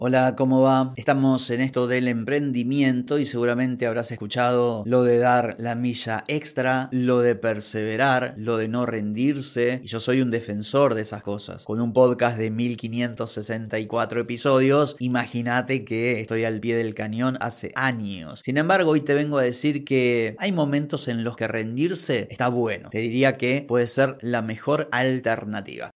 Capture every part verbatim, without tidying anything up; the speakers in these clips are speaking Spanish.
Hola, ¿cómo va? Estamos en esto del emprendimiento y seguramente habrás escuchado lo de dar la milla extra, lo de perseverar, lo de no rendirse. Y yo soy un defensor de esas cosas. Con un podcast de mil quinientos sesenta y cuatro episodios, imagínate que estoy al pie del cañón hace años. Sin embargo, hoy te vengo a decir que hay momentos en los que rendirse está bueno. Te diría que puede ser la mejor alternativa.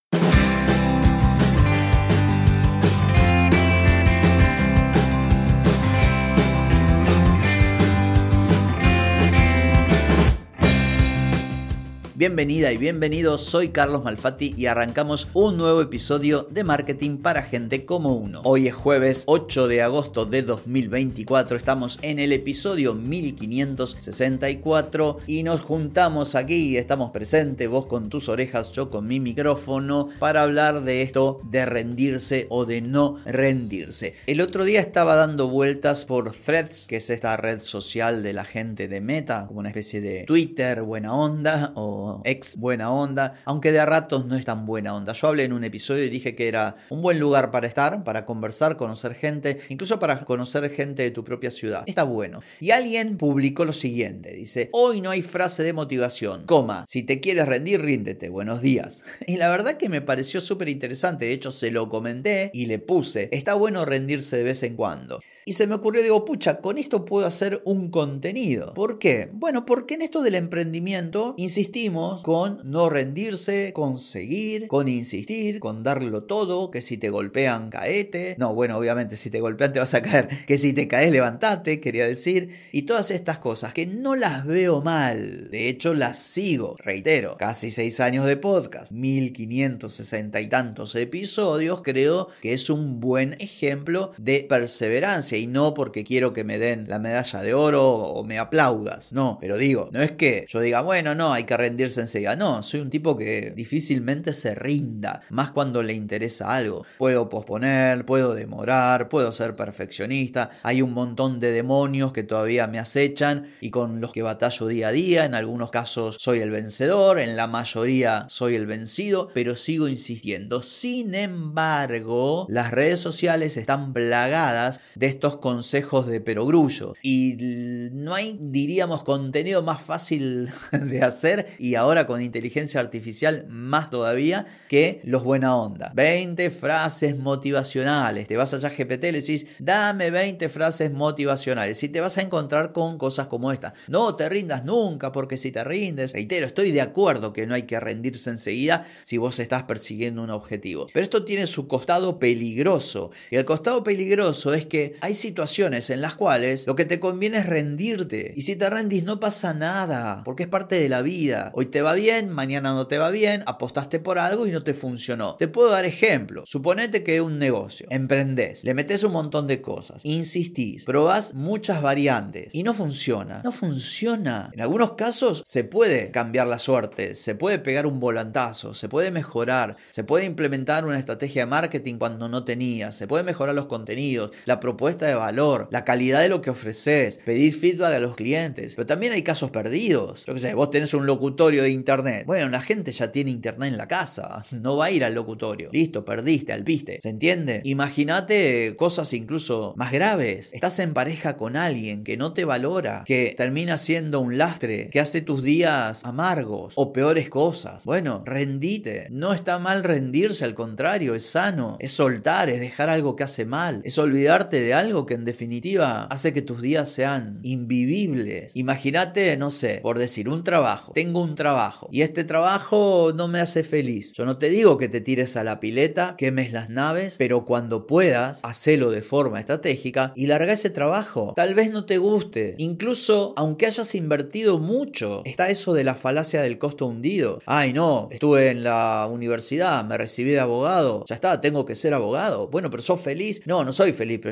Bienvenida y bienvenido, soy Carlos Malfatti y arrancamos un nuevo episodio de Marketing para Gente como Uno. Hoy es jueves ocho de agosto de dos mil veinticuatro, estamos en el episodio mil quinientos sesenta y cuatro y nos juntamos aquí, estamos presentes, vos con tus orejas, yo con mi micrófono, para hablar de esto de rendirse o de no rendirse. El otro día estaba dando vueltas por Threads, que es esta red social de la gente de Meta, como una especie de Twitter buena onda o ex buena onda, aunque de a ratos no es tan buena onda. Yo hablé en un episodio y dije que era un buen lugar para estar, para conversar, conocer gente, incluso para conocer gente de tu propia ciudad. Está bueno. Y alguien publicó lo siguiente, dice: hoy no hay frase de motivación, coma, si te quieres rendir, ríndete, buenos días. Y la verdad que me pareció súper interesante, de hecho se lo comenté y le puse, está bueno rendirse de vez en cuando. Y se me ocurrió, digo, pucha, con esto puedo hacer un contenido. ¿Por qué? Bueno, porque en esto del emprendimiento insistimos con no rendirse, con seguir, con insistir, con darlo todo, que si te golpean, caete. No, bueno, obviamente si te golpean te vas a caer. Que si te caes, levantate, quería decir. Y todas estas cosas que no las veo mal. De hecho, las sigo. Reitero, casi seis años de podcast, mil quinientos sesenta y tantos episodios, creo que es un buen ejemplo de perseverancia. Y no porque quiero que me den la medalla de oro o me aplaudas, no, pero digo, no es que yo diga, bueno, no, hay que rendirse enseguida, no, soy un tipo que difícilmente se rinda, más cuando le interesa algo. Puedo posponer, puedo demorar, puedo ser perfeccionista, hay un montón de demonios que todavía me acechan y con los que batallo día a día. En algunos casos soy el vencedor, en la mayoría soy el vencido, pero sigo insistiendo. Sin embargo, las redes sociales están plagadas de estos consejos de perogrullo y no hay, diríamos, contenido más fácil de hacer, y ahora con inteligencia artificial más todavía, que los buena onda. veinte frases motivacionales. Te vas a ChatGPT y le decís, dame veinte frases motivacionales, y te vas a encontrar con cosas como esta: no te rindas nunca, porque si te rindes, reitero, estoy de acuerdo que no hay que rendirse enseguida si vos estás persiguiendo un objetivo, pero esto tiene su costado peligroso, y el costado peligroso es que hay situaciones en las cuales lo que te conviene es rendirte, y si te rendís no pasa nada, porque es parte de la vida. Hoy te va bien, mañana no te va bien, apostaste por algo y no te funcionó. Te puedo dar ejemplos. Suponete que es un negocio, emprendés, le metés un montón de cosas, insistís, probás muchas variantes y no funciona. No funciona. En algunos casos se puede cambiar la suerte, se puede pegar un volantazo, se puede mejorar, se puede implementar una estrategia de marketing cuando no tenías, se puede mejorar los contenidos, la propuesta de valor, la calidad de lo que ofreces, pedir feedback a los clientes. Pero también hay casos perdidos. Yo qué sé, vos tenés un locutorio de internet. Bueno, la gente ya tiene internet en la casa, no va a ir al locutorio. Listo, perdiste, alpiste. ¿Se entiende? Imagínate cosas incluso más graves. Estás en pareja con alguien que no te valora, que termina siendo un lastre, que hace tus días amargos o peores cosas. Bueno, rendite. No está mal rendirse, al contrario, es sano. Es soltar, es dejar algo que hace mal, es olvidarte de algo que en definitiva hace que tus días sean invivibles. Imagínate, no sé, por decir, un trabajo. Tengo un trabajo y este trabajo no me hace feliz. Yo no te digo que te tires a la pileta, quemes las naves, pero cuando puedas, hacelo de forma estratégica y larga ese trabajo. Tal vez no te guste, incluso aunque hayas invertido mucho. Está eso de la falacia del costo hundido. Ay, no, estuve en la universidad, me recibí de abogado, ya está, tengo que ser abogado. Bueno, pero ¿sos feliz? No, no soy feliz, pero ya está,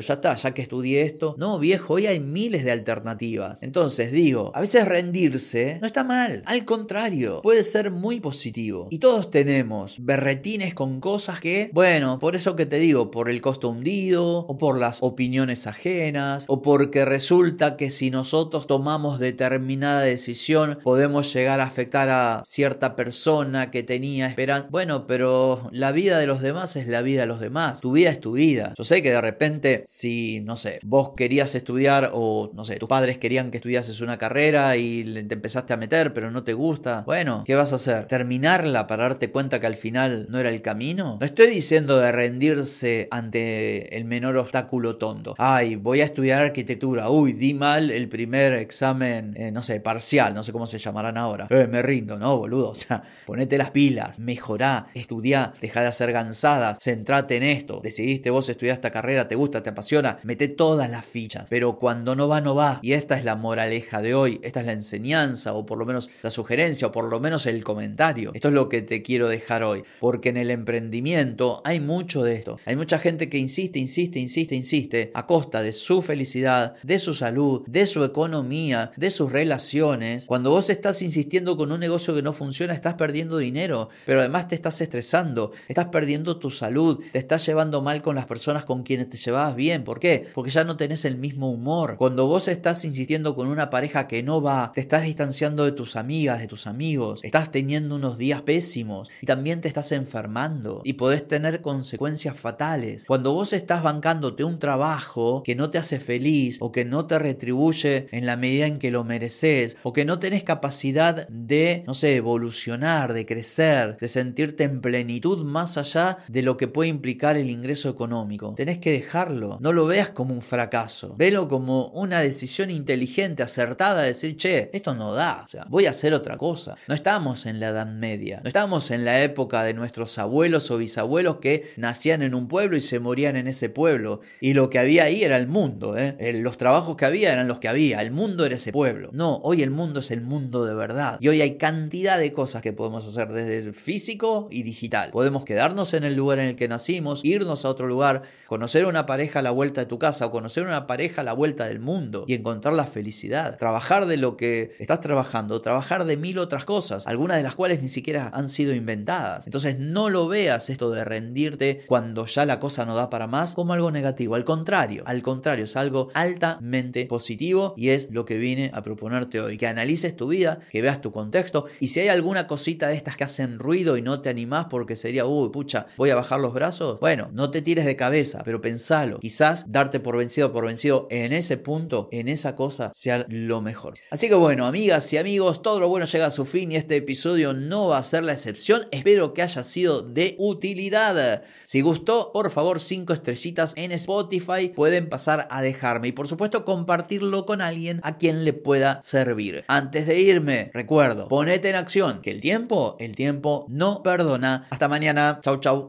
ya que estudié esto. No, viejo, hoy hay miles de alternativas. Entonces digo, a veces rendirse no está mal, al contrario, puede ser muy positivo. Y todos tenemos berretines con cosas que, bueno, por eso que te digo, por el costo hundido, o por las opiniones ajenas, o porque resulta que si nosotros tomamos determinada decisión podemos llegar a afectar a cierta persona que tenía esperanza. Bueno, pero la vida de los demás es la vida de los demás. Tu vida es tu vida. Yo sé que de repente, si, no sé, vos querías estudiar o, no sé, tus padres querían que estudiases una carrera y te empezaste a meter, pero no te gusta. Bueno, ¿qué vas a hacer? ¿Terminarla para darte cuenta que al final no era el camino? No estoy diciendo de rendirse ante el menor obstáculo tonto. Ay, voy a estudiar arquitectura. Uy, di mal el primer examen, eh, no sé, parcial, no sé cómo se llamarán ahora. Eh, me rindo, ¿no, boludo? O sea, ponete las pilas, mejorá, estudiá, dejá de hacer gansadas, centrate en esto. Decidiste vos estudiar esta carrera, te gusta, te apasiona, mete todas las fichas. Pero cuando no va, no va. Y esta es la moraleja de hoy, esta es la enseñanza, o por lo menos la sugerencia, o por lo menos el comentario. Esto es lo que te quiero dejar hoy, porque en el emprendimiento hay mucho de esto. Hay mucha gente que insiste, insiste, insiste, insiste, a costa de su felicidad, de su salud, de su economía, de sus relaciones. Cuando vos estás insistiendo con un negocio que no funciona, estás perdiendo dinero, pero además te estás estresando, estás perdiendo tu salud, te estás llevando mal con las personas con quienes te llevabas bien. ¿Por qué? Porque ya no tenés el mismo humor. Cuando vos estás insistiendo con una pareja que no va, te estás distanciando de tus amigas, de tus amigos, estás teniendo unos días pésimos y también te estás enfermando y podés tener consecuencias fatales. Cuando vos estás bancándote un trabajo que no te hace feliz o que no te retribuye en la medida en que lo mereces o que no tenés capacidad de, no sé, evolucionar, de crecer, de sentirte en plenitud más allá de lo que puede implicar el ingreso económico, tenés que dejarlo. No lo veas como un fracaso, velo como una decisión inteligente, acertada, de decir, che, esto no da, o sea, voy a hacer otra cosa. No estamos en la Edad Media, no estamos en la época de nuestros abuelos o bisabuelos que nacían en un pueblo y se morían en ese pueblo, y lo que había ahí era el mundo, ¿eh? Los trabajos que había eran los que había, el mundo era ese pueblo. No, hoy el mundo es el mundo de verdad, y hoy hay cantidad de cosas que podemos hacer desde el físico y digital. Podemos quedarnos en el lugar en el que nacimos, irnos a otro lugar, conocer una pareja a la vuelta de tu casa o conocer una pareja a la vuelta del mundo y encontrar la felicidad. Trabajar de lo que estás trabajando, trabajar de mil otras cosas, algunas de las cuales ni siquiera han sido inventadas. Entonces no lo veas esto de rendirte cuando ya la cosa no da para más como algo negativo. Al contrario, al contrario, es algo altamente positivo y es lo que vine a proponerte hoy. Que analices tu vida, que veas tu contexto y si hay alguna cosita de estas que hacen ruido y no te animás porque sería, uy, pucha, voy a bajar los brazos. Bueno, no te tires de cabeza, pero pensalo. Quizás darte por vencido por vencido en ese punto, en esa cosa, sea lo mejor. Así que bueno, amigas y amigos, todo lo bueno llega a su fin y este episodio no va a ser la excepción. Espero que haya sido de utilidad. Si gustó, por favor, cinco estrellitas en Spotify pueden pasar a dejarme y por supuesto compartirlo con alguien a quien le pueda servir. Antes de irme, recuerdo, ponete en acción, que el tiempo, el tiempo no perdona. Hasta mañana. Chau, chau.